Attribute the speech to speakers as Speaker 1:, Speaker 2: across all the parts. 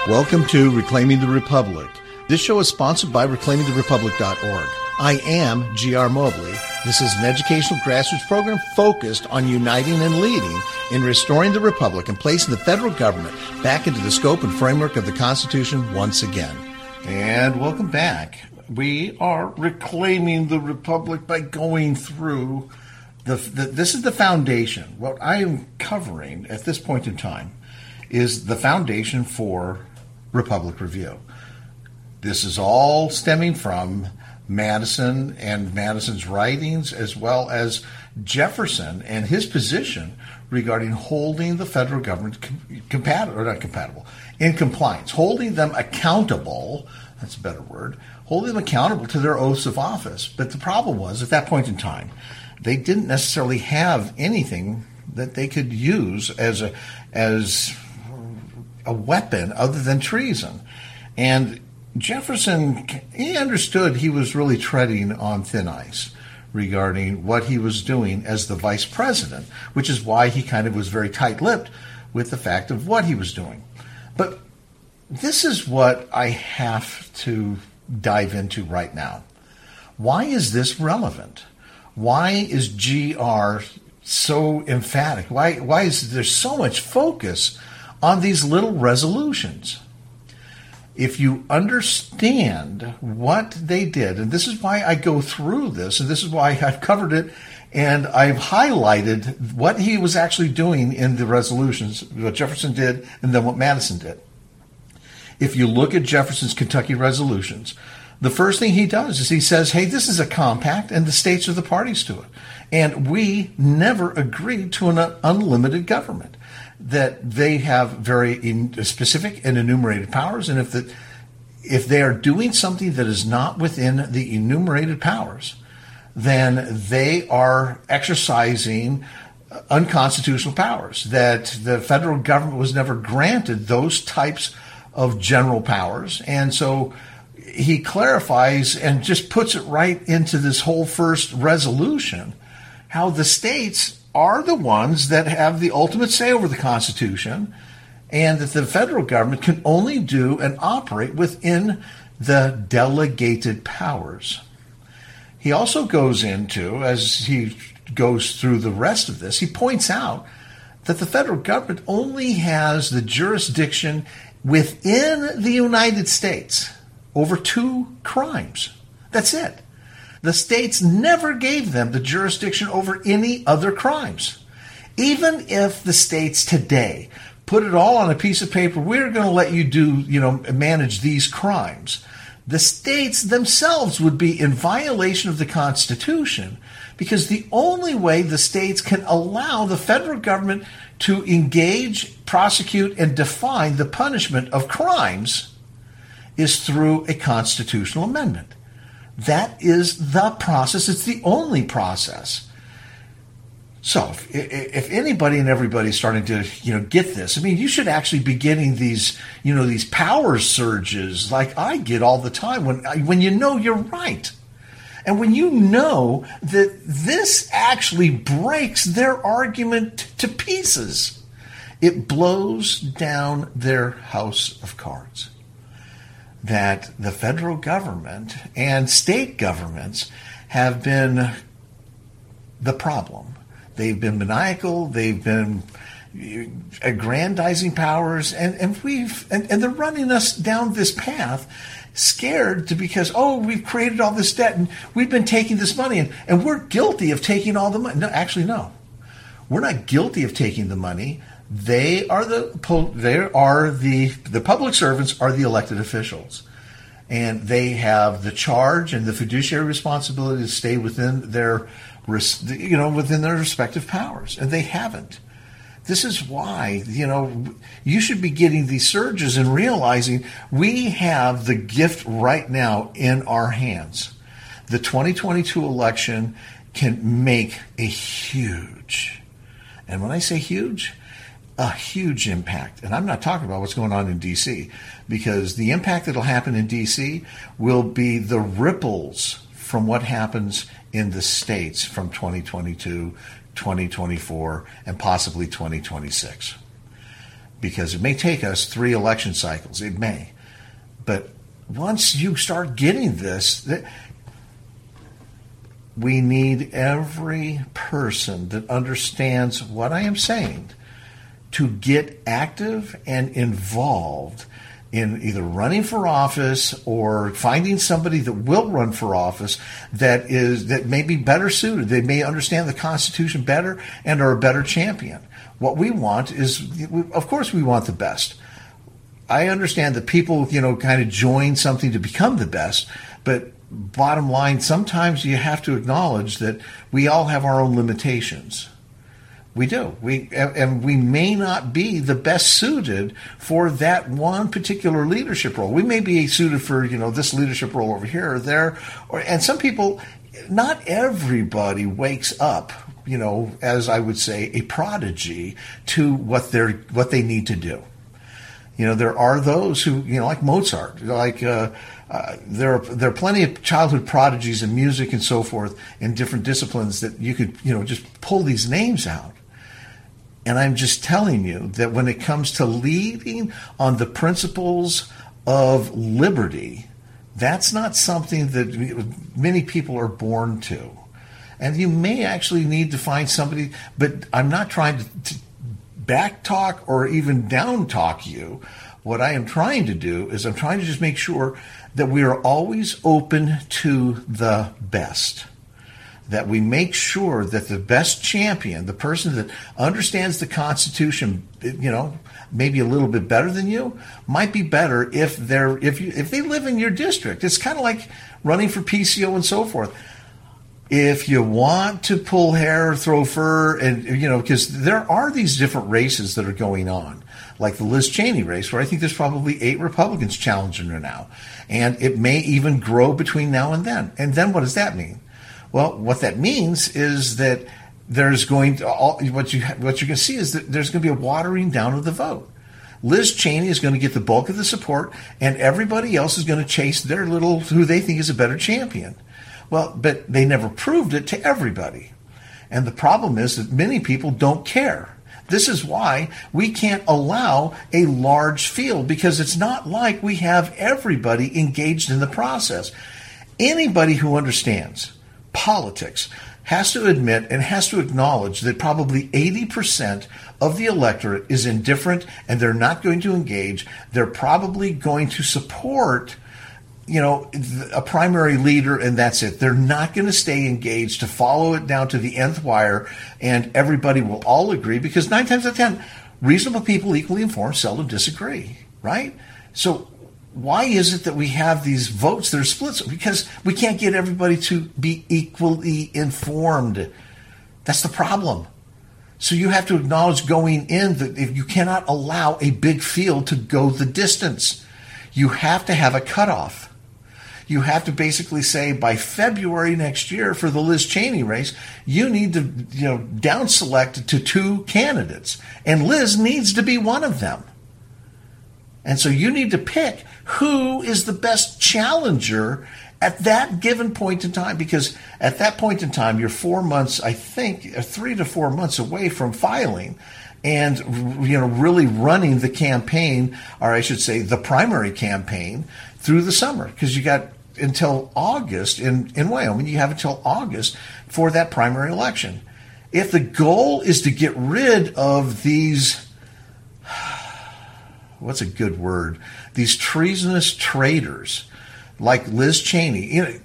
Speaker 1: Welcome to Reclaiming the Republic. This show is sponsored by reclaimingtherepublic.org. I am G.R. Mobley. This is an educational grassroots program focused on uniting and leading in restoring the Republic and placing the federal government back into the scope and framework of the Constitution once again. And welcome back. We are reclaiming the Republic by going through this is the foundation. What I am covering at this point in time is the foundation for Republic Review. This is all stemming from Madison and Madison's writings, as well as Jefferson and his position regarding holding the federal government in compliance, holding them accountable, that's a better word, holding them accountable to their oaths of office. But the problem was, at that point in time, they didn't necessarily have anything that they could use as a weapon other than treason. And Jefferson, he understood he was really treading on thin ice regarding what he was doing as the vice president, which is why he kind of was very tight-lipped with the fact of what he was doing. But this is what I have to dive into right now. Why is this relevant? Why is GR so emphatic? Why is there so much focus on these little resolutions? If you understand what they did, and this is why I go through this, and this is why I've covered it, and I've highlighted what he was actually doing in the resolutions, what Jefferson did, and then what Madison did. If you look at Jefferson's Kentucky resolutions, the first thing he does is he says, hey, this is a compact, and the states are the parties to it. And we never agreed to an unlimited government, that they have very specific and enumerated powers, and if they are doing something that is not within the enumerated powers, then they are exercising unconstitutional powers, that the federal government was never granted those types of general powers. And so he clarifies and just puts it right into this whole first resolution, how the states are the ones that have the ultimate say over the Constitution, and that the federal government can only do and operate within the delegated powers. He also goes into, as he goes through the rest of this, he points out that the federal government only has the jurisdiction within the United States over 2 crimes. That's it. The states never gave them the jurisdiction over any other crimes. Even if the states today put it all on a piece of paper, we're going to let you manage these crimes, the states themselves would be in violation of the Constitution, because the only way the states can allow the federal government to engage, prosecute, and define the punishment of crimes is through a constitutional amendment. That is the process. It's the only process. So if anybody and everybody's starting to, get this, I mean, you should actually be getting these, these power surges like I get all the time when you know you're right. And when you know that this actually breaks their argument to pieces, it blows down their house of cards. That the federal government and state governments have been the problem. They've been maniacal. They've been aggrandizing powers, and they're running us down this path, scared because we've created all this debt and we've been taking this money and we're guilty of taking all the money. No, actually, no, we're not guilty of taking the money. The public servants are the elected officials, and they have the charge and the fiduciary responsibility to stay within their respective powers, and they haven't. This is why, you should be getting these surges and realizing we have the gift right now in our hands. The 2022 election can make a huge, and when I say huge, a huge impact. And I'm not talking about what's going on in D.C., because the impact that will happen in D.C. will be the ripples from what happens in the states from 2022, 2024, and possibly 2026. because it may take us 3 election cycles. It may. But once you start getting this, we need every person that understands what I am saying to get active and involved in either running for office or finding somebody that will run for office that may be better suited. They may understand the Constitution better and are a better champion. What we want is, of course, we want the best. I understand that people, kind of join something to become the best, but bottom line, sometimes you have to acknowledge that we all have our own limitations. We do. And we may not be the best suited for that one particular leadership role. We may be suited for, this leadership role over here or there. And some people, not everybody wakes up, as I would say, a prodigy to what they need to do. There are those who, like Mozart, there are plenty of childhood prodigies in music and so forth in different disciplines that you could, just pull these names out. And I'm just telling you that when it comes to leading on the principles of liberty, that's not something that many people are born to. And you may actually need to find somebody, but I'm not trying to back talk or even down talk you. What I am trying to do is I'm trying to just make sure that we are always open to the best. That we make sure that the best champion, the person that understands the Constitution, maybe a little bit better than you, might be better if they live in your district. It's kind of like running for PCO and so forth. If you want to pull hair, throw fur, and because there are these different races that are going on, like the Liz Cheney race, where I think there's probably 8 Republicans challenging her now, and it may even grow between now and then. And then what does that mean? Well, what that means is that there's going to what you're going to see is that there's going to be a watering down of the vote. Liz Cheney is going to get the bulk of the support, and everybody else is going to chase their little who they think is a better champion. Well, but they never proved it to everybody. And the problem is that many people don't care. This is why we can't allow a large field, because it's not like we have everybody engaged in the process. Anybody who understands politics has to admit and has to acknowledge that probably 80% of the electorate is indifferent and they're not going to engage. They're probably going to support a primary leader, and that's it. They're not going to stay engaged to follow it down to the nth wire, and everybody will all agree, because 9 times out of 10, reasonable people, equally informed, seldom disagree, right? So why is it that we have these votes that are split? Because we can't get everybody to be equally informed. That's the problem. So you have to acknowledge going in that if you cannot allow a big field to go the distance, you have to have a cutoff. You have to basically say by February next year for the Liz Cheney race, you need to down select to 2 candidates. And Liz needs to be one of them. And so you need to pick who is the best challenger at that given point in time, because at that point in time, you're 4 months, I think, 3 to 4 months away from filing and really running the campaign, or I should say the primary campaign, through the summer, because you got until August in Wyoming. You have until August for that primary election. If the goal is to get rid of these, what's a good word, these treasonous traitors like Liz Cheney.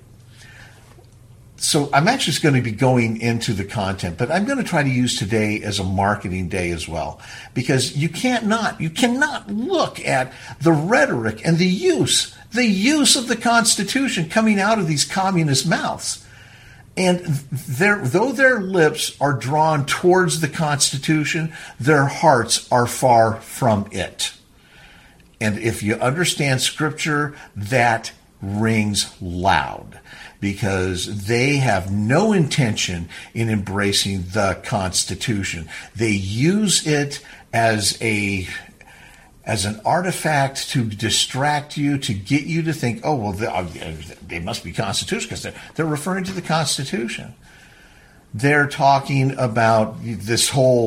Speaker 1: So I'm actually going to be going into the content, but I'm going to try to use today as a marketing day as well, because you cannot look at the rhetoric and the use of the Constitution coming out of these communist mouths. And though their lips are drawn towards the Constitution, their hearts are far from it. And if you understand Scripture, that rings loud, because they have no intention in embracing the Constitution. They use it as an artifact to distract you, to get you to think, oh, well, they must be Constitution, because they're referring to the Constitution. They're talking about this whole,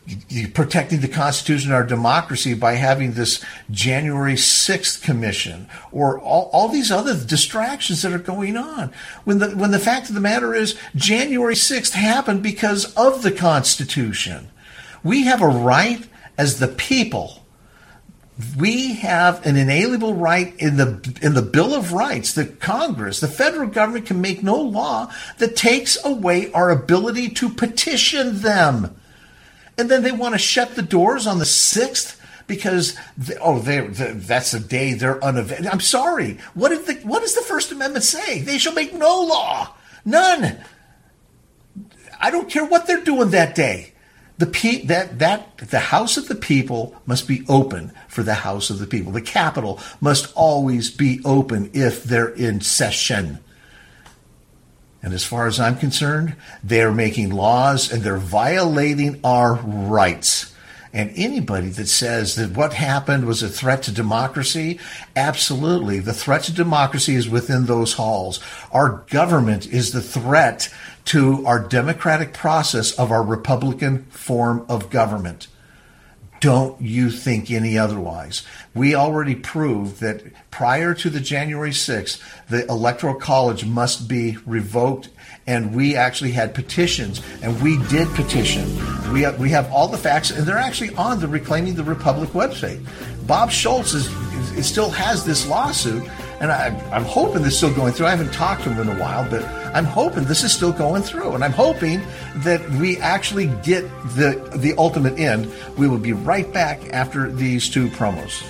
Speaker 1: protecting the Constitution and our democracy by having this January 6th commission or all these other distractions that are going on. When the fact of the matter is January 6th happened because of the Constitution. We have a right as the people. We have an inalienable right in the Bill of Rights that Congress, the federal government, can make no law that takes away our ability to petition them. And then they want to shut the doors on the 6th because, that's the day they're unavailable. I'm sorry. What does the First Amendment say? They shall make no law. None. I don't care what they're doing that day. The House of the People must be open for the House of the People. The Capitol must always be open if they're in session. And as far as I'm concerned, they're making laws and they're violating our rights. And anybody that says that what happened was a threat to democracy, absolutely. The threat to democracy is within those halls. Our government is the threat to our democratic process of our Republican form of government. Don't you think any otherwise? We already proved that prior to the January 6th, the Electoral College must be revoked, and we actually had petitions, and we did petition. We have all the facts, and they're actually on the Reclaiming the Republic website. Bob Schultz still has this lawsuit, and I'm hoping this is still going through. I haven't talked to him in a while, but I'm hoping this is still going through, and I'm hoping that we actually get the ultimate end. We will be right back after these two promos.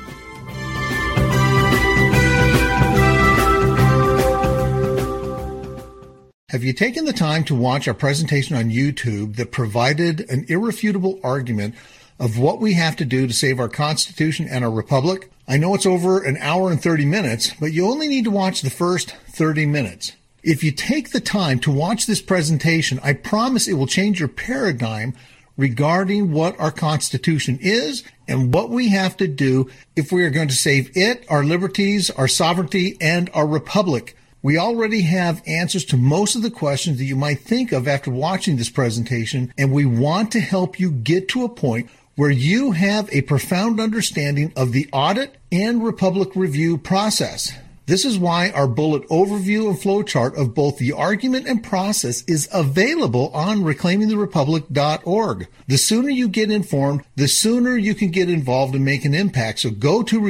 Speaker 1: Have you taken the time to watch our presentation on YouTube that provided an irrefutable argument of what we have to do to save our Constitution and our Republic? I know it's over an hour and 30 minutes, but you only need to watch the first 30 minutes. If you take the time to watch this presentation, I promise it will change your paradigm regarding what our Constitution is and what we have to do if we are going to save it, our liberties, our sovereignty, and our Republic. We already have answers to most of the questions that you might think of after watching this presentation, and we want to help you get to a point where you have a profound understanding of the audit and Republic review process. This is why our bullet overview and flowchart of both the argument and process is available on reclaimingtherepublic.org. The sooner you get informed, the sooner you can get involved and make an impact. So go to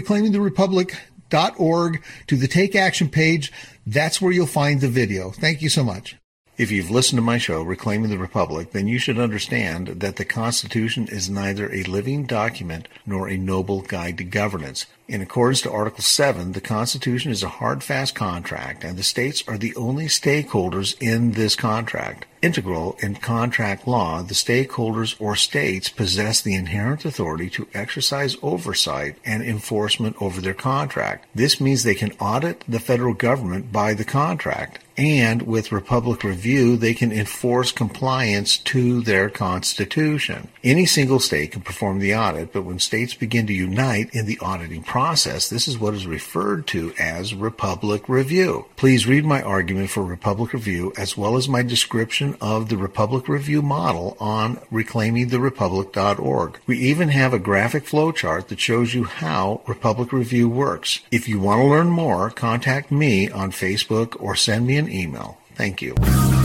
Speaker 1: reclaimingtherepublic.org to the Take Action page. That's where you'll find the video. Thank you so much. If you've listened to my show, Reclaiming the Republic, then you should understand that the Constitution is neither a living document nor a noble guide to governance. In accordance to Article 7, the Constitution is a hard, fast contract, and the states are the only stakeholders in this contract. Integral in contract law, the stakeholders or states possess the inherent authority to exercise oversight and enforcement over their contract. This means they can audit the federal government by the contract, and with Republic Review, they can enforce compliance to their Constitution. Any single state can perform the audit, but when states begin to unite in the auditing process, this is what is referred to as Republic Review. Please read my argument for Republic Review as well as my description of the Republic Review model on reclaimingtherepublic.org. We even have a graphic flowchart that shows you how Republic Review works. If you want to learn more, contact me on Facebook or send me an email. Thank you.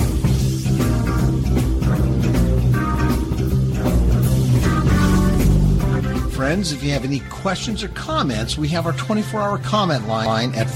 Speaker 1: Friends, if you have any questions or comments, we have our 24-hour comment line at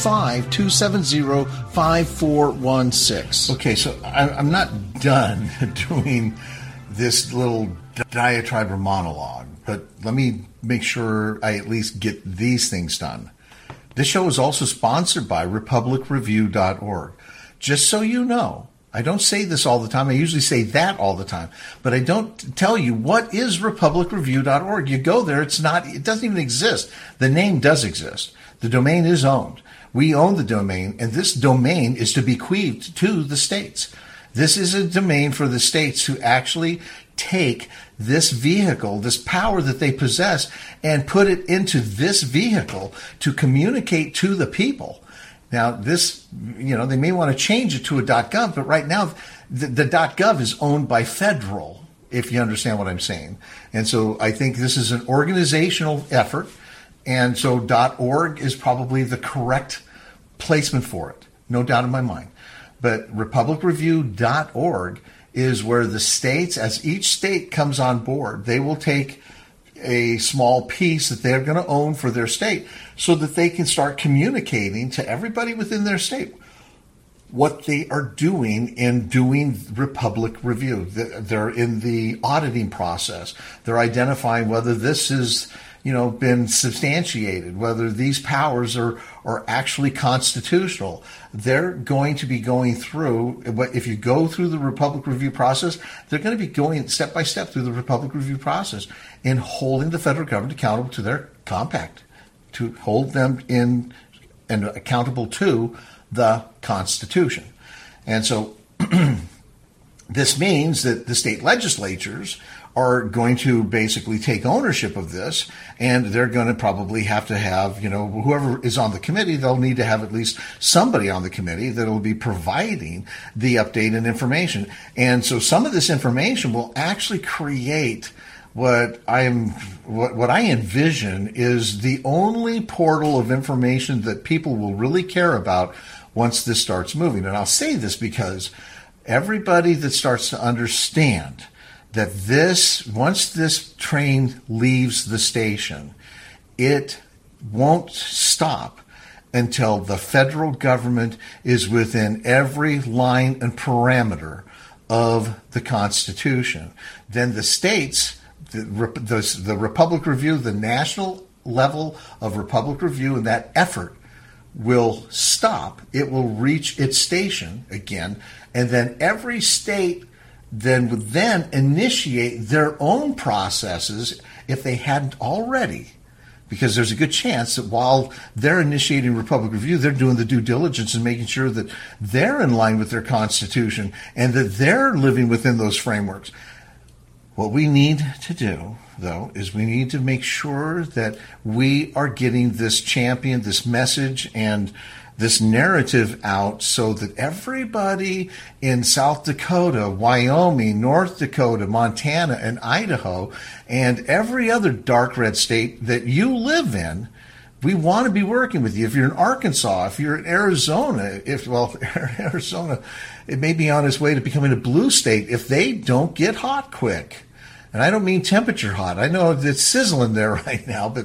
Speaker 1: 425-270-5416. Okay, so I'm not done doing this little diatribe or monologue, but let me make sure I at least get these things done. This show is also sponsored by RepublicReview.org. Just so you know, I don't say this all the time. I usually say that all the time, but I don't tell you what is RepublicReview.org. You go there, it doesn't even exist. The name does exist. The domain is owned. We own the domain, and this domain is to be bequeathed to the states. This is a domain for the states to actually take this vehicle, this power that they possess, and put it into this vehicle to communicate to the people. Now, this, they may want to change it to a .gov, but right now the .gov is owned by federal if you understand what I'm saying. And so I think this is an organizational effort, and so .org is probably the correct placement for it, no doubt in my mind. But republicreview.org is where the states, as each state comes on board, they will take a small piece that they're going to own for their state so that they can start communicating to everybody within their state what they are doing in doing Republic Review. They're in the auditing process. They're identifying whether this is, been substantiated, whether these powers are actually constitutional. They're going to be going through, if you go through the Republic Review process, they're going to be going step by step through the Republic Review process in holding the federal government accountable to their compact, to hold them in and accountable to the Constitution. And so this means that the state legislatures are going to basically take ownership of this, and they're going to probably have to have, whoever is on the committee, they'll need to have at least somebody on the committee that will be providing the update and information. And so some of this information will actually create what I envision is the only portal of information that people will really care about once this starts moving. And I'll say this because everybody that starts to understand that once this train leaves the station, it won't stop until the federal government is within every line and parameter of the Constitution. Then the states, the Republic Review, the national level of Republic Review, and that effort will stop. It will reach its station again, and then every state would then initiate their own processes if they hadn't already, because there's a good chance that while they're initiating Republic Review, they're doing the due diligence and making sure that they're in line with their Constitution and that they're living within those frameworks. What we need to do, though, is we need to make sure that we are getting this champion, this message, and this narrative out so that everybody in South Dakota, Wyoming, North Dakota, Montana, and Idaho, and every other dark red state that you live in, we want to be working with you. If you're in Arkansas, if you're in Arizona, Arizona, it may be on its way to becoming a blue state if they don't get hot quick. And I don't mean temperature hot. I know it's sizzling there right now, but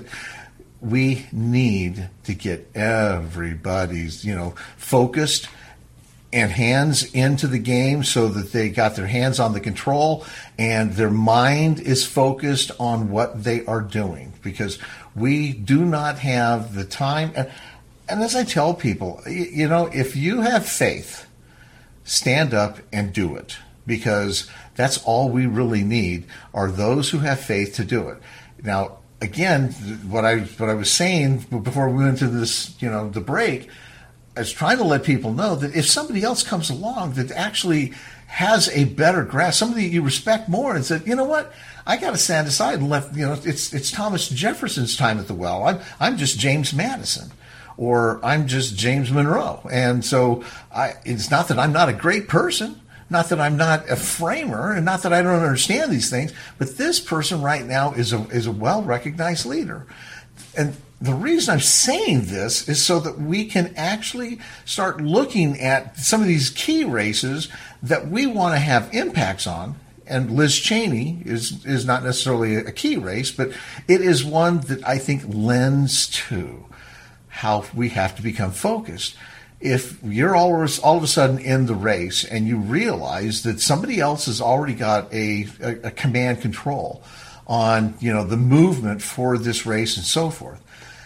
Speaker 1: we need to get everybody's, focused and hands into the game so that they got their hands on the control and their mind is focused on what they are doing, because we do not have the time. And as I tell people, if you have faith, stand up and do it, because that's all we really need are those who have faith to do it. Now, again, what I was saying before we went to this, the break, I was trying to let people know that if somebody else comes along that actually has a better grasp, somebody you respect more, and said, what, I got to stand aside and let, it's Thomas Jefferson's time at the well. I'm just James Madison, or I'm just James Monroe. And so it's not that I'm not a great person, not that I'm not a framer, and not that I don't understand these things, but this person right now is a well-recognized leader. And the reason I'm saying this is so that we can actually start looking at some of these key races that we want to have impacts on. And Liz Cheney is not necessarily a key race, but it is one that I think lends to how we have to become focused. If you're all of a sudden in the race and you realize that somebody else has already got a command control on, the movement for this race and so forth,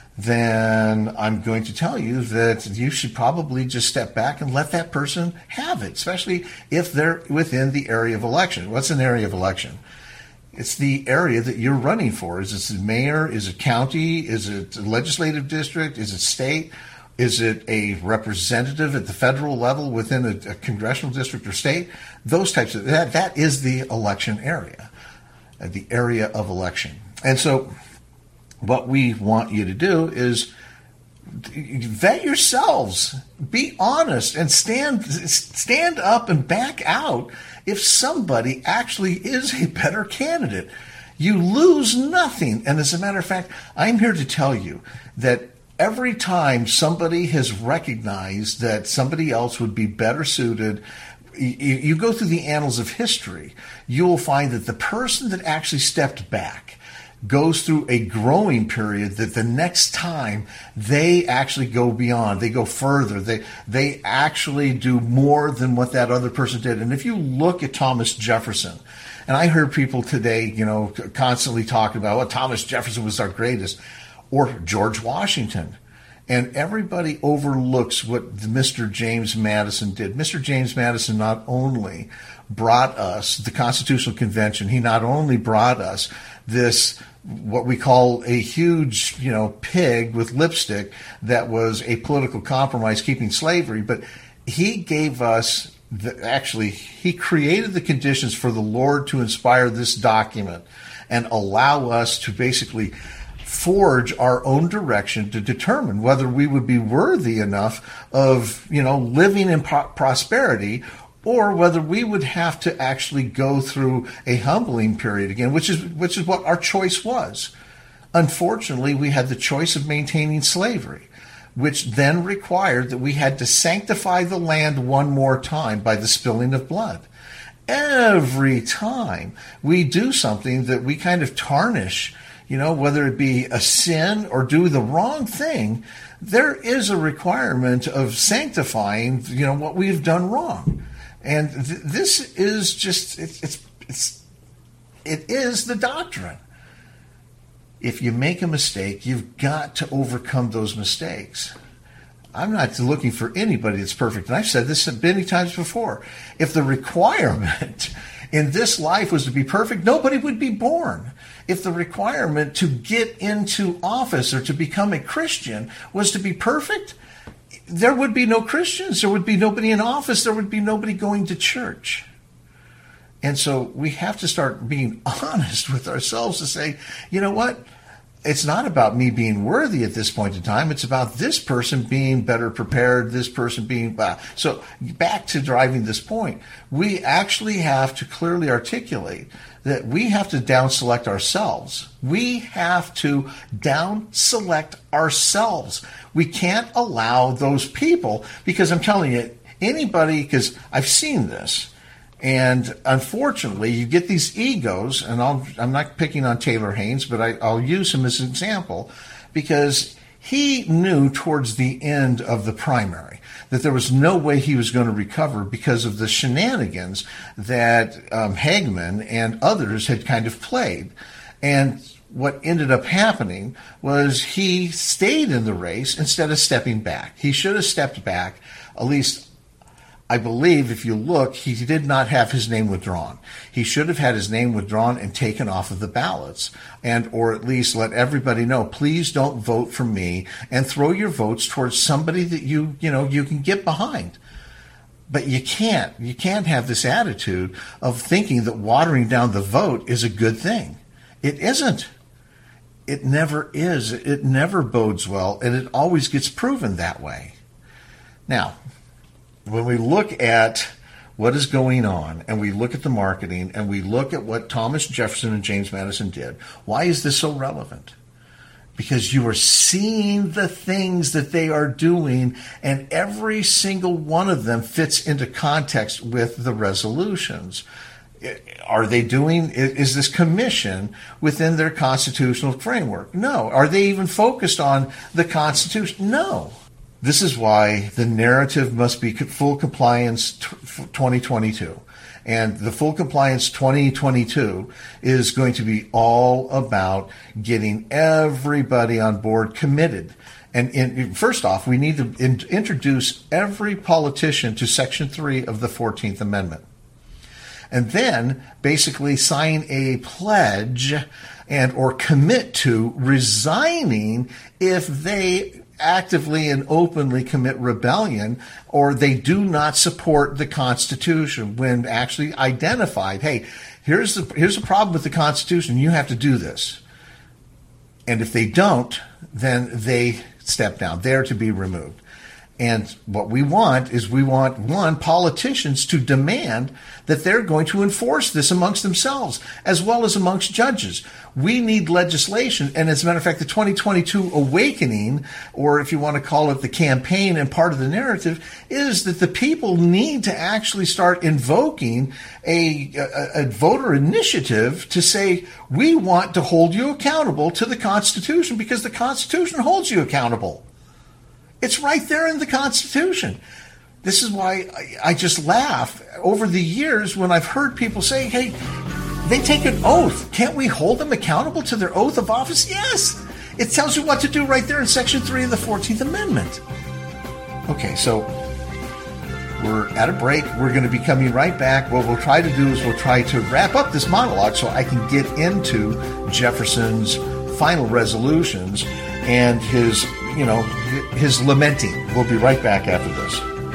Speaker 1: then I'm going to tell you that you should probably just step back and let that person have it, especially if they're within the area of election. What's an area of election? It's the area that you're running for. Is it mayor? Is it county? Is it a legislative district? Is it state? Is it a representative at the federal level within a congressional district or state? Those types of that is the election area, the area of election. And so what we want you to do is vet yourselves, be honest, and stand up and back out if somebody actually is a better candidate. You lose nothing. And as a matter of fact, I'm here to tell you that every time somebody has recognized that somebody else would be better suited, you go through the annals of history, you will find that the person that actually stepped back goes through a growing period, that the next time they actually go beyond, they go further, they actually do more than what that other person did. And if you look at Thomas Jefferson, and I heard people today, constantly talking about, well, Thomas Jefferson was our greatest, or George Washington. And everybody overlooks what Mr. James Madison did. Mr. James Madison not only brought us the Constitutional Convention, he not only brought us this, what we call a huge, pig with lipstick that was a political compromise keeping slavery, but he gave us, he created the conditions for the Lord to inspire this document and allow us to basically forge our own direction to determine whether we would be worthy enough of, living in prosperity, or whether we would have to actually go through a humbling period again, which is what our choice was. Unfortunately, we had the choice of maintaining slavery, which then required that we had to sanctify the land one more time by the spilling of blood. Every time we do something that we kind of tarnish, whether it be a sin or do the wrong thing, there is a requirement of sanctifying, what we've done wrong. And this is just, it is the doctrine. If you make a mistake, you've got to overcome those mistakes. I'm not looking for anybody that's perfect. And I've said this many times before. If the requirement in this life was to be perfect, nobody would be born. If the requirement to get into office or to become a Christian was to be perfect, there would be no Christians. There would be nobody in office. There would be nobody going to church. And so we have to start being honest with ourselves to say, you know what? It's not about me being worthy at this point in time. It's about this person being better prepared, this person being... So back to driving this point, we actually have to clearly articulate that we have to down-select ourselves. We have to down-select ourselves. We can't allow those people, because I'm telling you, anybody, because I've seen this, and unfortunately, you get these egos, and I'm not picking on Taylor Haynes, but I'll use him as an example, because he knew towards the end of the primary that there was no way he was going to recover because of the shenanigans that Hagman and others had kind of played. And what ended up happening was he stayed in the race instead of stepping back. He should have stepped back. At least, I believe, if you look, he did not have his name withdrawn. He should have had his name withdrawn and taken off of the ballots, or at least let everybody know, please don't vote for me, and throw your votes towards somebody that you can get behind. But you can't have this attitude of thinking that watering down the vote is a good thing. It isn't. It never is. It never bodes well, and it always gets proven that way. Now, when we look at what is going on, and we look at the marketing, and we look at what Thomas Jefferson and James Madison did, why is this so relevant? Because you are seeing the things that they are doing, and every single one of them fits into context with the resolutions. Are they doing, is this commission within their constitutional framework? No. Are they even focused on the Constitution? No. This is why the narrative must be full compliance 2022. And the full compliance 2022 is going to be all about getting everybody on board committed. And first off, we need to introduce every politician to Section 3 of the 14th Amendment. And then basically sign a pledge or commit to resigning if they actively and openly commit rebellion, or they do not support the Constitution when actually identified, hey, here's a problem with the Constitution, you have to do this. And if they don't, then they step down. They're to be removed. And what we want, politicians to demand that they're going to enforce this amongst themselves, as well as amongst judges. We need legislation, and as a matter of fact, the 2022 awakening, or if you want to call it the campaign and part of the narrative, is that the people need to actually start invoking a voter initiative to say, we want to hold you accountable to the Constitution, because the Constitution holds you accountable. It's right there in the Constitution. This is why I just laugh over the years when I've heard people say, hey, they take an oath. Can't we hold them accountable to their oath of office? Yes. It tells you what to do right there in Section 3 of the 14th Amendment. Okay, so we're at a break. We're going to be coming right back. What we'll try to do is we'll try to wrap up this monologue so I can get into Jefferson's final resolutions and his lamenting. We'll be right back after this.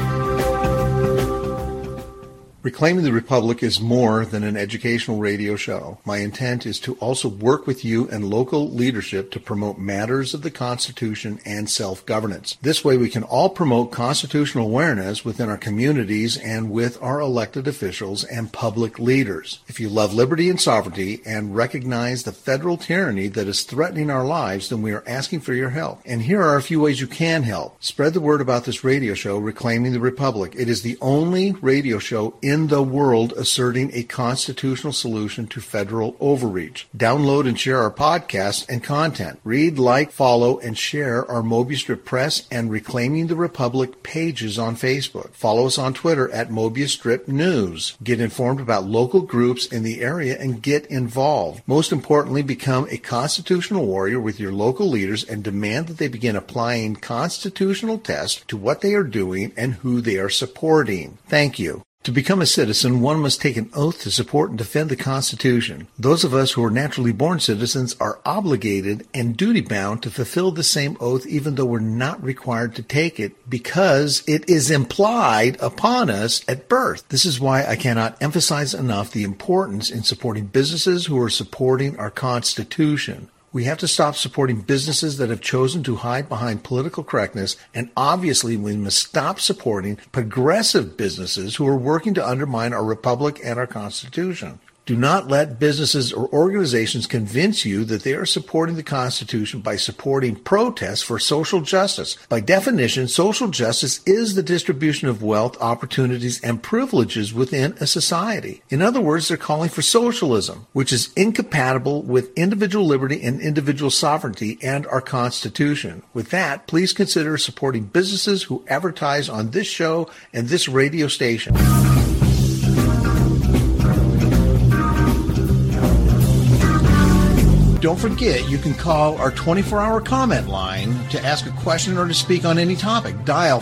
Speaker 1: Reclaiming the Republic is more than an educational radio show. My intent is to also work with you and local leadership to promote matters of the Constitution and self-governance. This way we can all promote constitutional awareness within our communities and with our elected officials and public leaders. If you love liberty and sovereignty and recognize the federal tyranny that is threatening our lives, then we are asking for your help. And here are a few ways you can help. Spread the word about this radio show, Reclaiming the Republic. It is the only radio show in the world asserting a constitutional solution to federal overreach. Download and share our podcasts and content. Read, like, follow, and share our Mobius Strip Press and Reclaiming the Republic pages on Facebook. Follow us on Twitter at Mobius Strip News. Get informed about local groups in the area and get involved. Most importantly, become a constitutional warrior with your local leaders and demand that they begin applying constitutional tests to what they are doing and who they are supporting. Thank you. To become a citizen, one must take an oath to support and defend the Constitution. Those of us who are naturally born citizens are obligated and duty-bound to fulfill the same oath even though we're not required to take it because it is implied upon us at birth. This is why I cannot emphasize enough the importance in supporting businesses who are supporting our Constitution. We have to stop supporting businesses that have chosen to hide behind political correctness, and obviously we must stop supporting progressive businesses who are working to undermine our republic and our Constitution. Do not let businesses or organizations convince you that they are supporting the Constitution by supporting protests for social justice. By definition, social justice is the distribution of wealth, opportunities, and privileges within a society. In other words, they're calling for socialism, which is incompatible with individual liberty and individual sovereignty and our Constitution. With that, please consider supporting businesses who advertise on this show and this radio station. Don't forget, you can call our 24-hour comment line to ask a question or to speak on any topic. Dial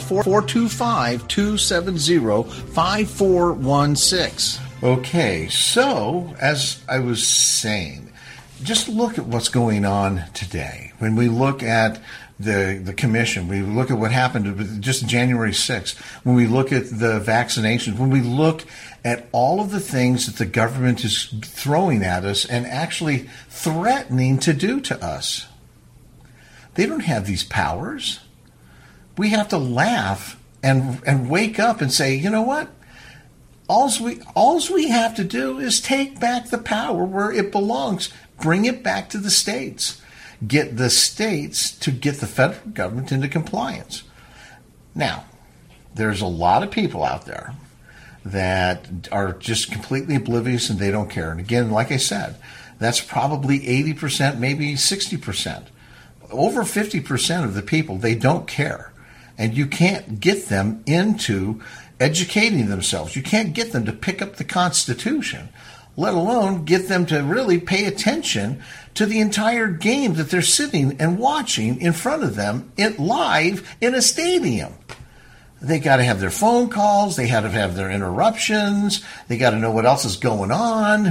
Speaker 1: 425-270-5416. Okay, so as I was saying, just look at what's going on today. When we look at the commission, we look at what happened just January 6th, when we look at the vaccinations, when we look at all of the things that the government is throwing at us and actually threatening to do to us. They don't have these powers. We have to laugh and wake up and say, you know what? Alls we have to do is take back the power where it belongs. Bring it back to the states. Get the states to get the federal government into compliance. Now, there's a lot of people out there that are just completely oblivious and they don't care. And again, like I said, that's probably 80%, maybe 60%. Over 50% of the people, they don't care. And you can't get them into educating themselves. You can't get them to pick up the Constitution, let alone get them to really pay attention to the entire game that they're sitting and watching in front of them live in a stadium. They got to have their phone calls. They had to have their interruptions. They got to know what else is going on.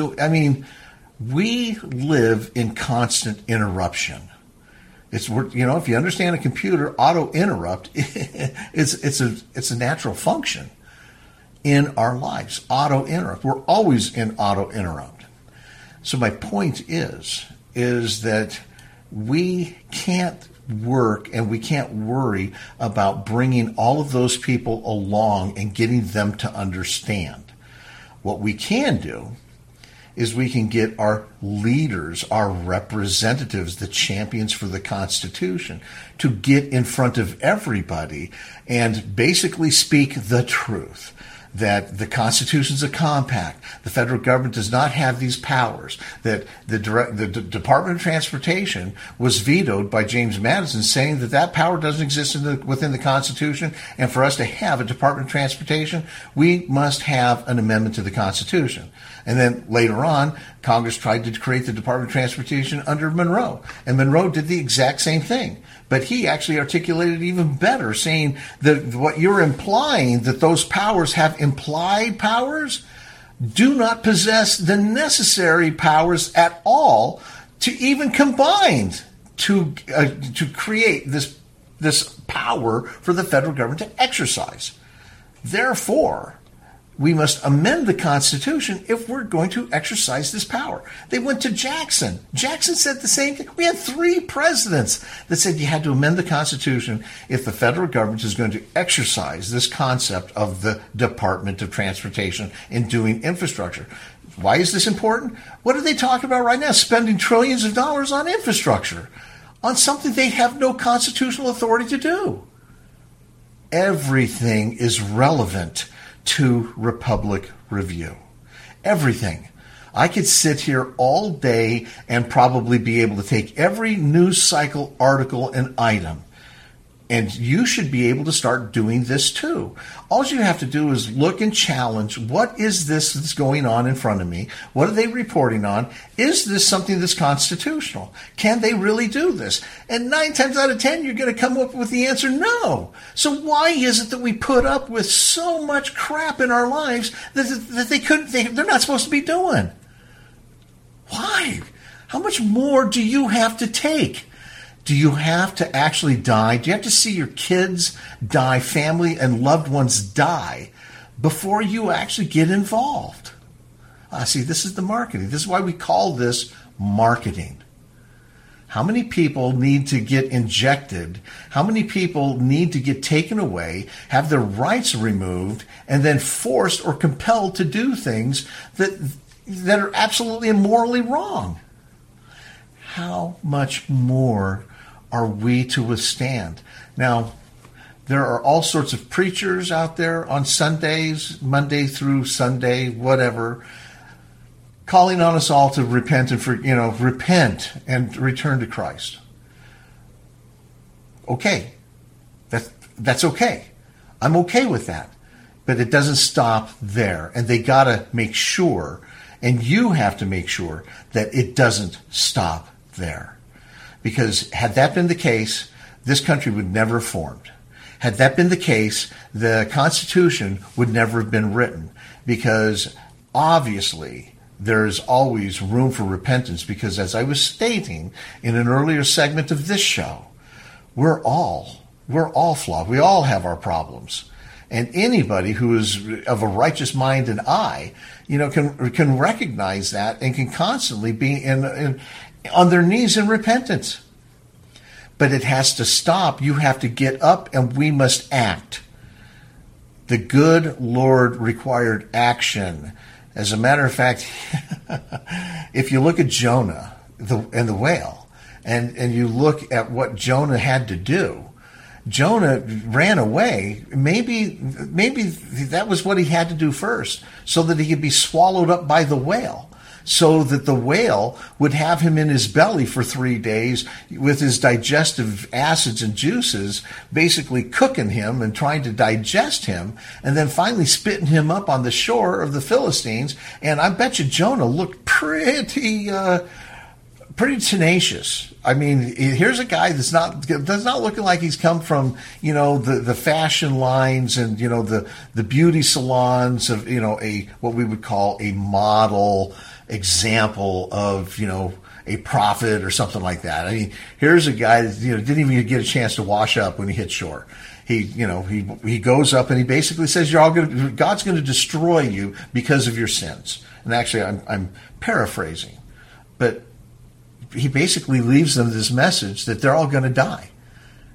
Speaker 1: We live in constant interruption. If you understand a computer, auto interrupt, it's a natural function in our lives. Auto interrupt. We're always in auto interrupt. So my point is that we can't work and we can't worry about bringing all of those people along and getting them to understand. What we can do is we can get our leaders, our representatives, the champions for the Constitution, to get in front of everybody and basically speak the truth. That the Constitution's a compact. The federal government does not have these powers. That the Department of Transportation was vetoed by James Madison, saying that that power doesn't exist within the Constitution. And for us to have a Department of Transportation, we must have an amendment to the Constitution. And then later on, Congress tried to create the Department of Transportation under Monroe. And Monroe did the exact same thing. But he actually articulated it even better, saying that what you're implying, that those powers have implied powers, do not possess the necessary powers at all to even combine to create this power for the federal government to exercise. Therefore, we must amend the Constitution if we're going to exercise this power. They went to Jackson. Jackson said the same thing. We had 3 presidents that said you had to amend the Constitution if the federal government is going to exercise this concept of the Department of Transportation in doing infrastructure. Why is this important? What are they talking about right now? Spending trillions of dollars on infrastructure, on something they have no constitutional authority to do. Everything is relevant to Republic Review. Everything. I could sit here all day and probably be able to take every news cycle, article, and item. And you should be able to start doing this too. All you have to do is look and challenge, what is this that's going on in front of me? What are they reporting on? Is this something that's constitutional? Can they really do this? And 9 times out of 10, you're going to come up with the answer no. So why is it that we put up with so much crap in our lives that they're not supposed to be doing? Why? How much more do you have to take? Do you have to actually die? Do you have to see your kids die, family and loved ones die before you actually get involved? See, this is the marketing. This is why we call this marketing. How many people need to get injected? How many people need to get taken away, have their rights removed, and then forced or compelled to do things that are absolutely and morally wrong? How much more are we to withstand? Now, there are all sorts of preachers out there on Sundays, Monday through Sunday, whatever, calling on us all to repent and return to Christ. Okay, that's okay. I'm okay with that, but it doesn't stop there, and they got to make sure, and you have to make sure that it doesn't stop there. Because had that been the case, this country would never have formed. Had that been the case, the Constitution would never have been written. Because obviously, there's always room for repentance. Because as I was stating in an earlier segment of this show, we're all flawed. We all have our problems. And anybody who is of a righteous mind and eye, can recognize that and can constantly be on their knees in repentance. But it has to stop. You have to get up and we must act. The good Lord required action. As a matter of fact, if you look at Jonah and the whale, and you look at what Jonah had to do, Jonah ran away. Maybe that was what he had to do first, so that he could be swallowed up by the whale. So that the whale would have him in his belly for 3 days with his digestive acids and juices basically cooking him and trying to digest him, and then finally spitting him up on the shore of the Philistines. And I bet you Jonah looked pretty tenacious. I mean, here's a guy that's not looking like he's come from, the fashion lines and, the beauty salons of, what we would call a model example of, a prophet or something like that. I mean, here's a guy that, didn't even get a chance to wash up when he hit shore. He goes up and he basically says, God's going to destroy you because of your sins. And actually, I'm paraphrasing, but he basically leaves them this message that they're all going to die.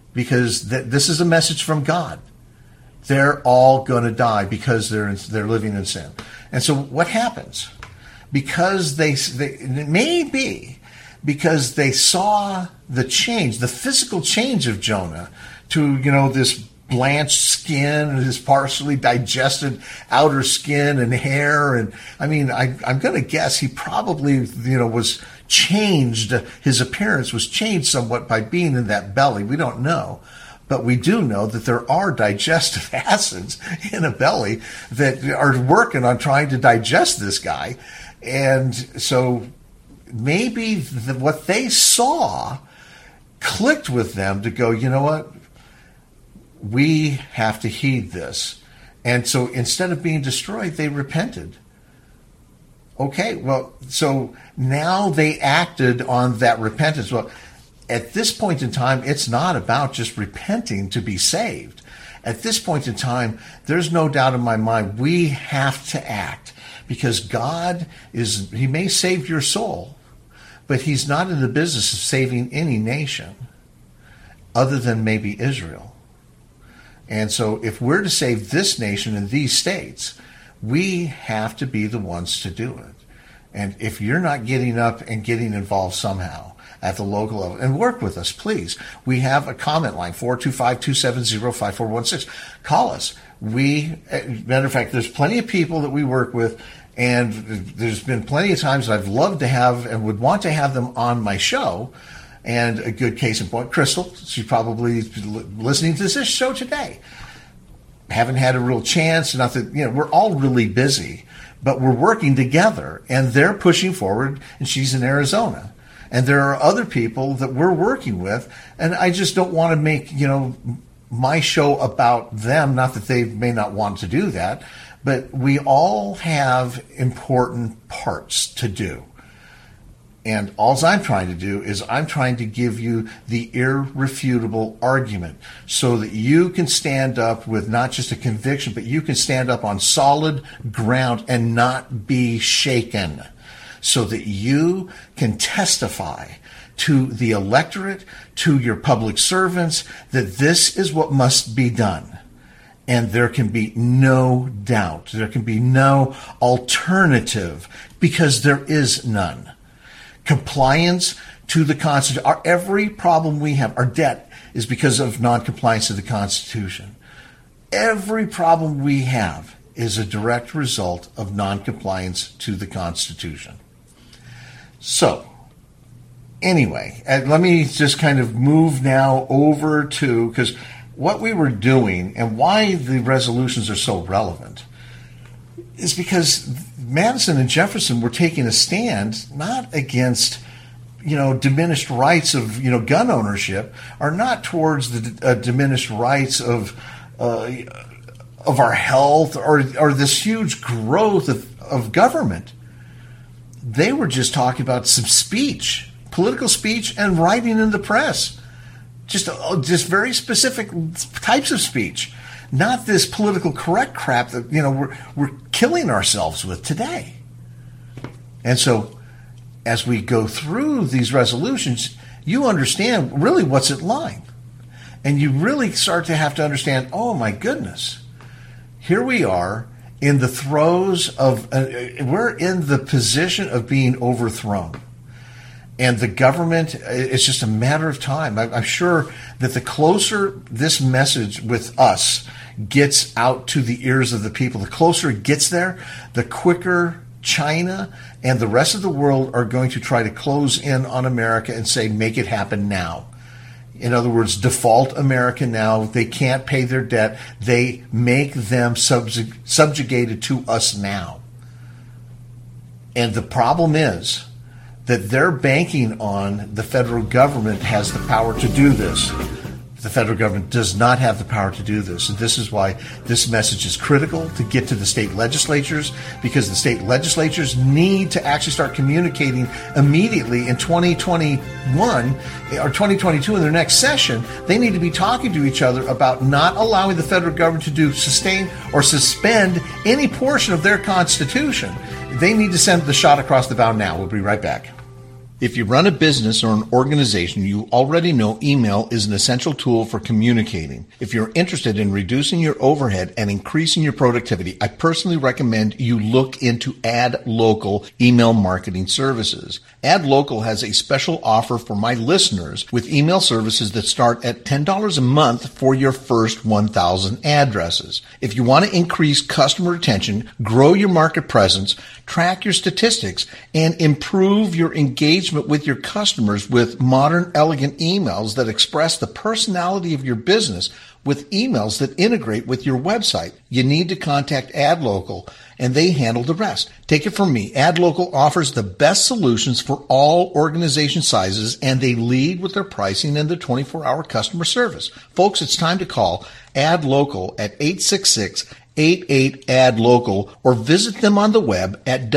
Speaker 1: because this is a message from God. They're all going to die because they're living in sin. And so what happens? Because it may be because they saw the change, the physical change of Jonah to, this blanched skin and his partially digested outer skin and hair. And I'm going to guess he probably, was changed. His appearance was changed somewhat by being in that belly. We don't know. But we do know that there are digestive acids in a belly that are working on trying to digest this guy. And so maybe what they saw clicked with them to go, you know what? We have to heed this. And so instead of being destroyed, they repented. Okay, well, so now they acted on that repentance. Well, at this point in time, it's not about just repenting to be saved. At this point in time, there's no doubt in my mind, we have to act because God He may save your soul, but He's not in the business of saving any nation other than maybe Israel. And so if we're to save this nation and these states, we have to be the ones to do it. And if you're not getting up and getting involved somehow at the local level, and work with us, please. We have a comment line, 425-270-5416. Call us. Matter of fact, there's plenty of people that we work with, and there's been plenty of times I've loved to have and would want to have them on my show. And a good case in point, Crystal, she's probably listening to this show today. Haven't had a real chance. Not that, we're all really busy, but we're working together, and they're pushing forward, and she's in Arizona. And there are other people that we're working with, and I just don't want to make, my show about them. Not that they may not want to do that, but we all have important parts to do. And all I'm trying to do is I'm trying to give you the irrefutable argument so that you can stand up with not just a conviction, but you can stand up on solid ground and not be shaken, so that you can testify to the electorate, to your public servants, that this is what must be done. And there can be no doubt. There can be no alternative, because there is none. Compliance to the Constitution. Every problem we have, our debt, is because of noncompliance to the Constitution. Every problem we have is a direct result of noncompliance to the Constitution. So, anyway, let me just kind of move now over to, because what we were doing and why the resolutions are so relevant is because Madison and Jefferson were taking a stand not against, diminished rights of, gun ownership, or not towards the diminished rights of our health or this huge growth of government. They were just talking about some speech, political speech, and writing in the press. Just very specific types of speech. Not this political correct crap that, we're killing ourselves with today. And so, as we go through these resolutions, you understand really what's at line. And you really start to have to understand, oh my goodness, here we are in the throes of, we're in the position of being overthrown. And the government, it's just a matter of time. I'm sure that the closer this message with us gets out to the ears of the people, the closer it gets there, the quicker China and the rest of the world are going to try to close in on America and say, make it happen now. In other words, default America now. They can't pay their debt. They make them subjugated to us now. And the problem is that they're banking on the federal government has the power to do this. The federal government does not have the power to do this. And this is why this message is critical to get to the state legislatures, because the state legislatures need to actually start communicating immediately in 2021 or 2022 in their next session. They need to be talking to each other about not allowing the federal government to sustain or suspend any portion of their Constitution. They need to send the shot across the bow now. We'll be right back. If you run a business or an organization, you already know email is an essential tool for communicating. If you're interested in reducing your overhead and increasing your productivity, I personally recommend you look into AdLocal email marketing services. AdLocal has a special offer for my listeners with email services that start at $10 a month for your first 1,000 addresses. If you want to increase customer retention, grow your market presence, track your statistics, and improve your engagement with your customers with modern, elegant emails that express the personality of your business with emails that integrate with your website, you need to contact AdLocal, and they handle the rest. Take it from me. AdLocal offers the best solutions for all organization sizes, and they lead with their pricing and their 24-hour customer service. Folks, it's time to call AdLocal at 866-88-ADLOCAL or visit them on the web at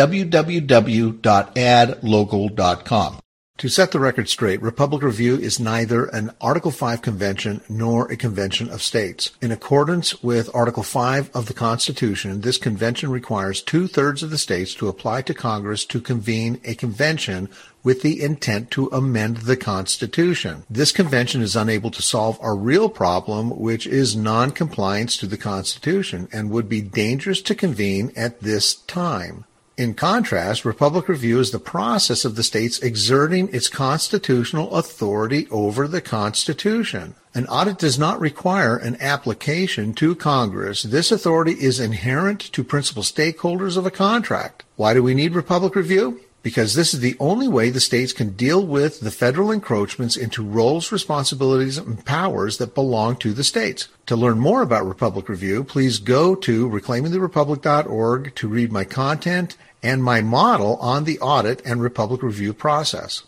Speaker 1: www.adlocal.com. To set the record straight, Republic Review is neither an Article 5 convention nor a convention of states. In accordance with Article 5 of the Constitution, this convention requires 2/3 of the states to apply to Congress to convene a convention with the intent to amend the Constitution. This convention is unable to solve our real problem, which is non-compliance to the Constitution, and would be dangerous to convene at this time. In contrast, Republic Review is the process of the states exerting its constitutional authority over the Constitution. An audit does not require an application to Congress. This authority is inherent to principal stakeholders of a contract. Why do we need Republic Review? Because this is the only way the states can deal with the federal encroachments into roles, responsibilities, and powers that belong to the states. To learn more about Republic Review, please go to reclaimingtherepublic.org to read my content and my model on the audit and Republic Review process.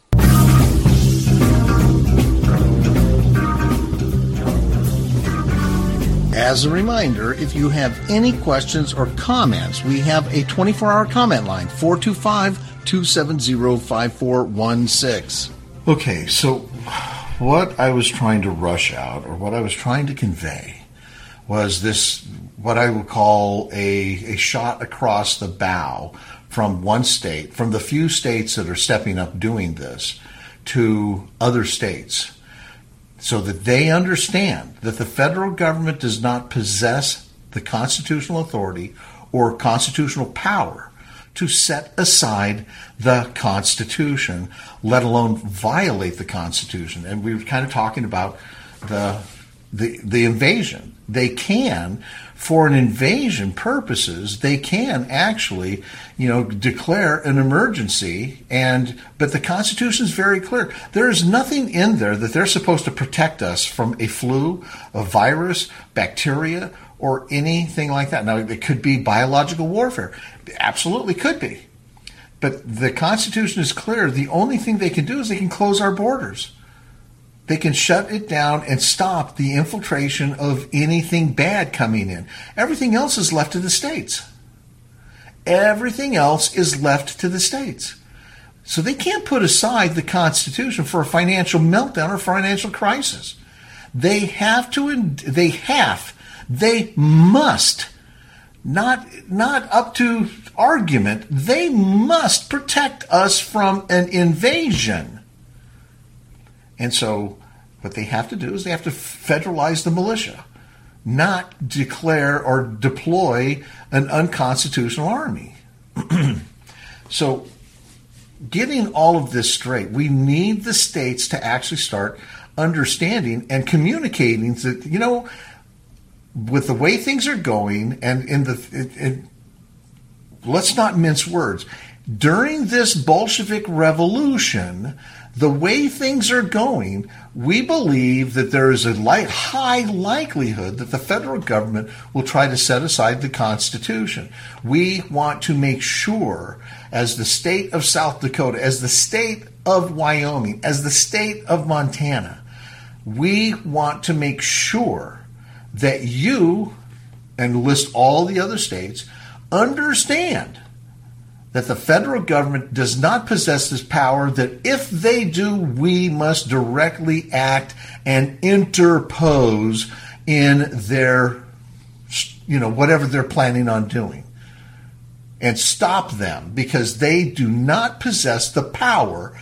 Speaker 1: As a reminder, if you have any questions or comments, we have a 24-hour comment line, 425-270-5416. Okay, so what I was trying to rush out, or what I was trying to convey, was this, what I would call a shot across the bow from one state, from the few states that are stepping up doing this, to other states, so that they understand that the federal government does not possess the constitutional authority or constitutional power to set aside the Constitution, let alone violate the Constitution. And we were kind of talking about the invasion. They can, for an invasion purposes, they can actually, declare an emergency. But the Constitution is very clear. There is nothing in there that they're supposed to protect us from a flu, a virus, bacteria, or anything like that. Now, it could be biological warfare. It absolutely could be. But the Constitution is clear. The only thing they can do is they can close our borders. They can shut it down and stop the infiltration of anything bad coming in. Everything else is left to the states. Everything else is left to the states. So they can't put aside the Constitution for a financial meltdown or financial crisis. They must, not up to argument, they must protect us from an invasion. And so what they have to do is they have to federalize the militia, not declare or deploy an unconstitutional army. So getting all of this straight, we need the states to actually start understanding and communicating that, with the way things are going, and let's not mince words. During this Bolshevik Revolution, the way things are going, we believe that there is a high likelihood that the federal government will try to set aside the Constitution. We want to make sure, as the state of South Dakota, as the state of Wyoming, as the state of Montana, we want to make sure that you, and list all the other states, understand that the federal government does not possess this power, that if they do, we must directly act and interpose in their, whatever they're planning on doing, and stop them, because they do not possess the power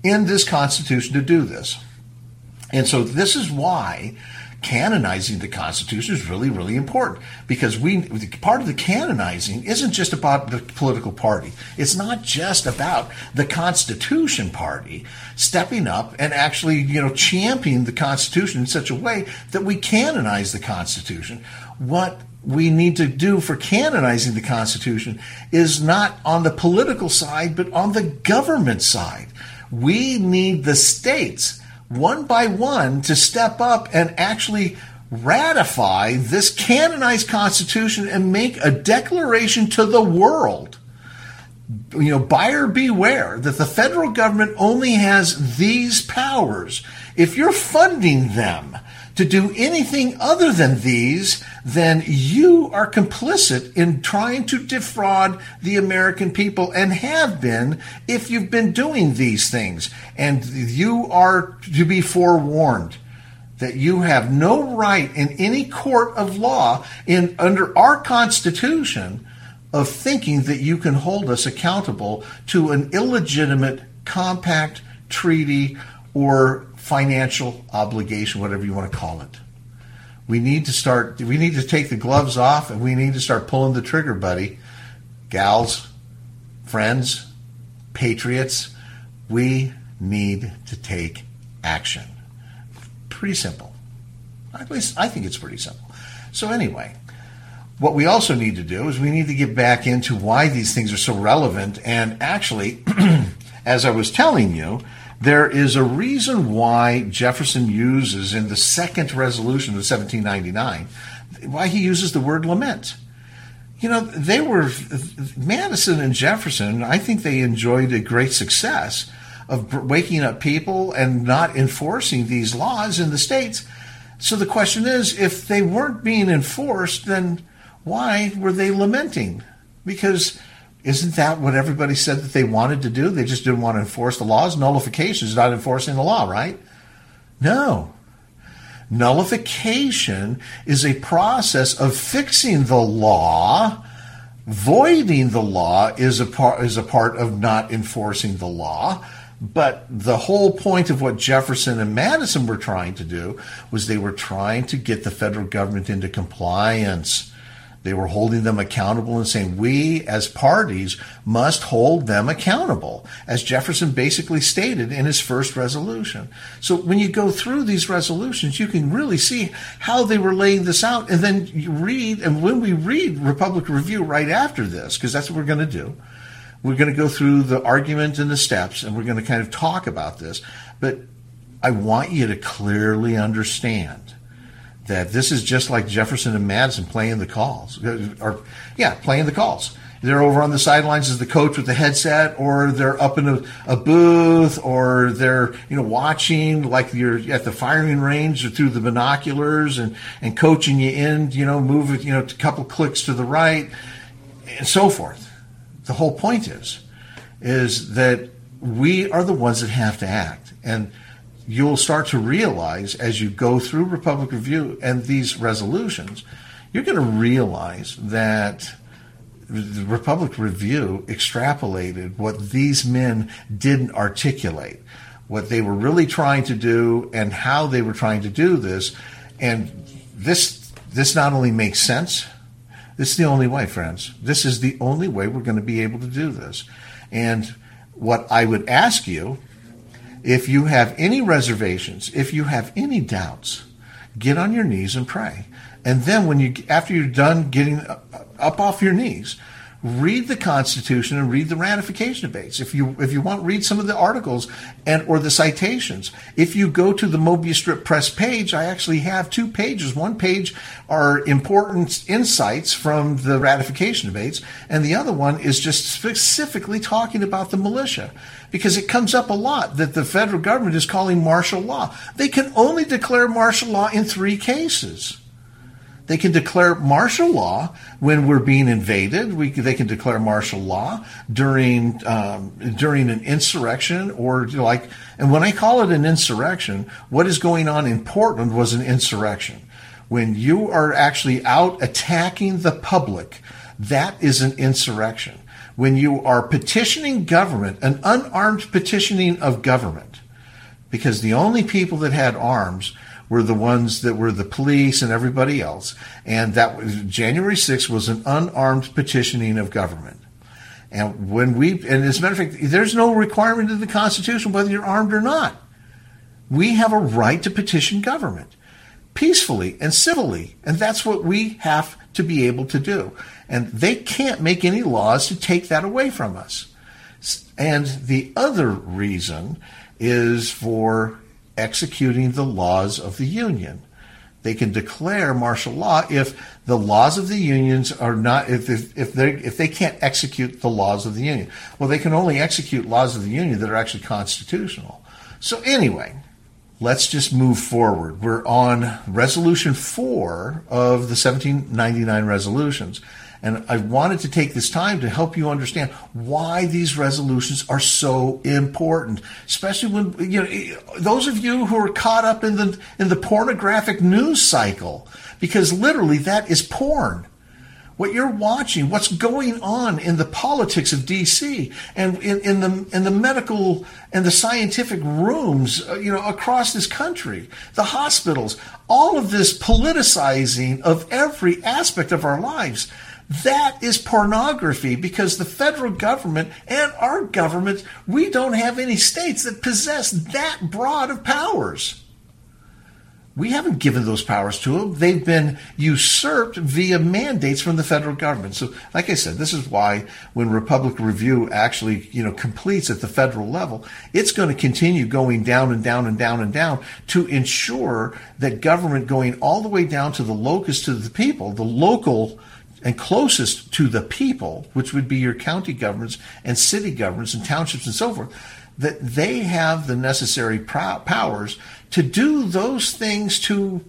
Speaker 1: in this Constitution to do this. And so this is why canonizing the Constitution is really, really important, because part of the canonizing isn't just about the political party. It's not just about the Constitution Party stepping up and actually, championing the Constitution in such a way that we canonize the Constitution. What we need to do for canonizing the Constitution is not on the political side, but on the government side. We need the states, one by one, to step up and actually ratify this canonized Constitution and make a declaration to the world. Buyer beware that the federal government only has these powers. If you're funding them to do anything other than these, then you are complicit in trying to defraud the American people, and have been if you've been doing these things. And you are to be forewarned that you have no right in any court of law under our Constitution of thinking that you can hold us accountable to an illegitimate compact, treaty, or financial obligation, whatever you want to call it. We need to take the gloves off, and we need to start pulling the trigger, buddy. Gals, friends, patriots, we need to take action. Pretty simple. At least I think it's pretty simple. So anyway, what we also need to do is we need to get back into why these things are so relevant. And actually, as I was telling you, there is a reason why Jefferson uses in the second resolution of 1799, why he uses the word lament. Madison and Jefferson, I think they enjoyed a great success of waking up people and not enforcing these laws in the states. So the question is, if they weren't being enforced, then why were they lamenting? Because isn't that what everybody said that they wanted to do? They just didn't want to enforce the laws. Nullification is not enforcing the law, right? No. Nullification is a process of fixing the law. Voiding the law is a part of not enforcing the law. But the whole point of what Jefferson and Madison were trying to do was they were trying to get the federal government into compliance. They were holding them accountable and saying, we as parties must hold them accountable, as Jefferson basically stated in his first resolution. So when you go through these resolutions, you can really see how they were laying this out. And then you read, and when we read Republic Review right after this, because that's what we're going to do, we're going to go through the argument and the steps, and we're going to kind of talk about this. But I want you to clearly understand that this is just like Jefferson and Madison playing the calls. Playing the calls. They're over on the sidelines as the coach with the headset, or they're up in a booth, or they're watching like you're at the firing range or through the binoculars and coaching you in, move it, a couple clicks to the right, and so forth. The whole point is that we are the ones that have to act. And you'll start to realize as you go through Republic Review and these resolutions, you're going to realize that the Republic Review extrapolated what these men didn't articulate, what they were really trying to do and how they were trying to do this. And this not only makes sense, this is the only way, friends. This is the only way we're going to be able to do this. And what I would ask you, if you have any reservations, if you have any doubts, get on your knees and pray. And then after you're done getting up off your knees, read the Constitution and read the ratification debates. If you want, read some of the articles or the citations. If you go to the Mobius Strip Press page, I actually have 2 pages. One page are important insights from the ratification debates, and the other one is just specifically talking about the militia, because it comes up a lot that the federal government is calling martial law. They can only declare martial law in 3 cases. They can declare martial law when we're being invaded. They can declare martial law during an insurrection, and when I call it an insurrection, what is going on in Portland was an insurrection. When you are actually out attacking the public, that is an insurrection. When you are petitioning government, an unarmed petitioning of government, because the only people that had arms were the ones that were the police and everybody else, and that was January 6th was an unarmed petitioning of government. And and as a matter of fact, there's no requirement in the Constitution whether you're armed or not. We have a right to petition government peacefully and civilly, and that's what we have to be able to do. And they can't make any laws to take that away from us. And the other reason is for executing the laws of the Union. They can declare martial law if the laws of the unions are not, if they can't execute the laws of the Union. Well, they can only execute laws of the Union that are actually constitutional. So anyway, let's just move forward. We're on Resolution 4 of the 1799 resolutions. And I wanted to take this time to help you understand why these resolutions are so important, especially when, those of you who are caught up in the pornographic news cycle, because literally that is porn. What you're watching, what's going on in the politics of D.C. and in the medical and the scientific rooms, across this country, the hospitals, all of this politicizing of every aspect of our lives. That is pornography, because the federal government and our government, we don't have any states that possess that broad of powers. We haven't given those powers to them. They've been usurped via mandates from the federal government. So, like I said, this is why when Republic Review actually, completes at the federal level, it's going to continue going down and down and down and down to ensure that government going all the way down to the locus to the people, the local and closest to the people, which would be your county governments and city governments and townships and so forth, that they have the necessary powers to do those things to,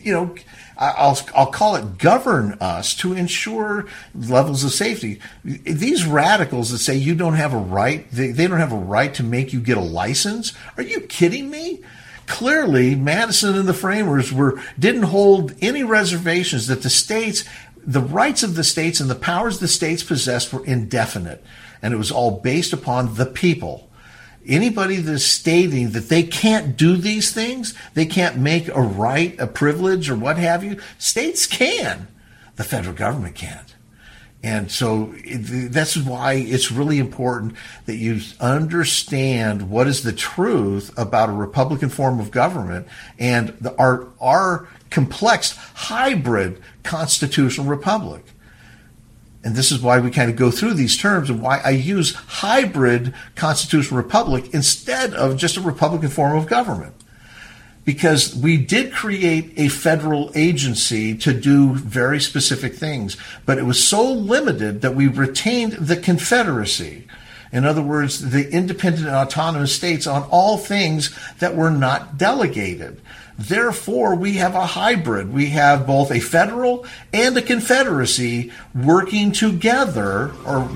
Speaker 1: I'll call it govern us, to ensure levels of safety. These radicals that say you don't have a right, they don't have a right to make you get a license. Are you kidding me? Clearly, Madison and the framers didn't hold any reservations that the rights of the states and the powers the states possessed were indefinite, and it was all based upon the people. Anybody that's stating that they can't do these things, they can't make a right, a privilege, or what have you, states can. The federal government can't. And so that's why it's really important that you understand what is the truth about a Republican form of government and our complex hybrid constitutional republic. And this is why we kind of go through these terms and why I use hybrid constitutional republic instead of just a Republican form of government. Because we did create a federal agency to do very specific things, but it was so limited that we retained the Confederacy. In other words, the independent and autonomous states on all things that were not delegated. Therefore, we have a hybrid. We have both a federal and a confederacy working together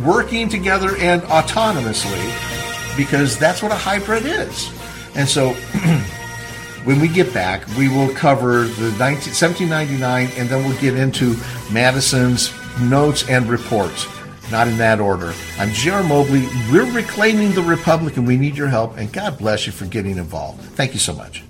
Speaker 1: and autonomously, because that's what a hybrid is. And so when we get back, we will cover the 1799, and then we'll get into Madison's notes and reports. Not in that order. I'm J.R. Mobley. We're reclaiming the Republic, and we need your help. And God bless you for getting involved. Thank you so much.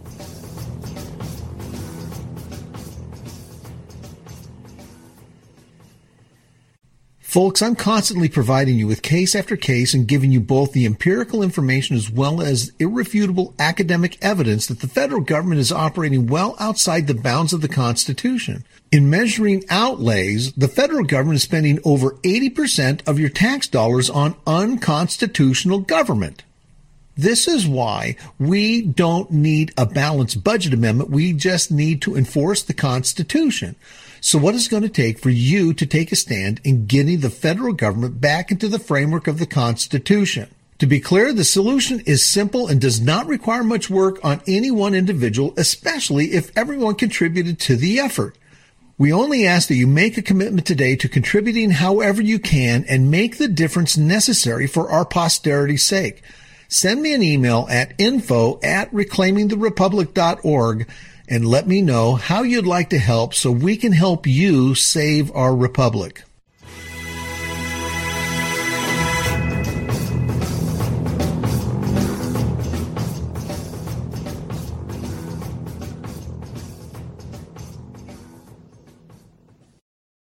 Speaker 1: Folks, I'm constantly providing you with case after case and giving you both the empirical information as well as irrefutable academic evidence that the federal government is operating well outside the bounds of the Constitution. In measuring outlays, the federal government is spending over 80% of your tax dollars on unconstitutional government. This is why we don't need a balanced budget amendment. We just need to enforce the Constitution. So what is it going to take for you to take a stand in getting the federal government back into the framework of the Constitution? To be clear, the solution is simple and does not require much work on any one individual, especially if everyone contributed to the effort. We only ask that you make a commitment today to contributing however you can and make the difference necessary for our posterity's sake. Send me an email at info@reclaimingtherepublic.org and let me know how you'd like to help so we can help you save our republic.